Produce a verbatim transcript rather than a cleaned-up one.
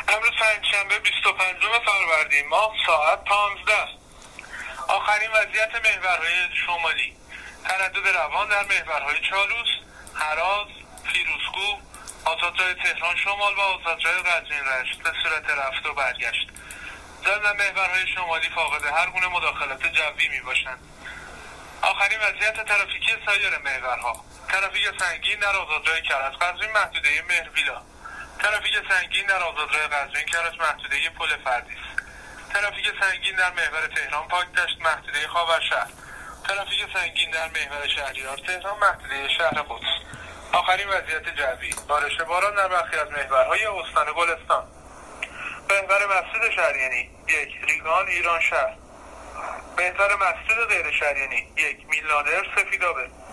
امروز پنجشنبه بیست و پنجم فروردین ماه ساعت پانزده. آخرین وضعیت محورهای شمالی: تردد روان در محورهای چالوس، هراز، فیروزکوه، آزادراه تهران شمال و آزادراه قزوین رشت به صورت رفت و برگشت. ضمن محورهای شمالی فاقد هر گونه مداخلت جوی می باشند. آخرین وضعیت ترافیکی سایر محورها: ترافیک سنگین در آزادراه کرج قزوین محدوده مهرویلا، ترافیک سنگین در آزادراه قزوین کرج محدوده پل فردیس، ترافیک سنگین در محور تهران پاکدشت محدوده خاورشهر، ترافیک سنگین در محور شهریار تهران محدوده شهر قدس. آخرین وضعیت جوی: بارش باران در برخی از محورهای استان گلستان. محور مسجد شهریانی یک ریگان ایران شهر، محور مسجد غیر شهریانی یک میلنادر سفیدآبه،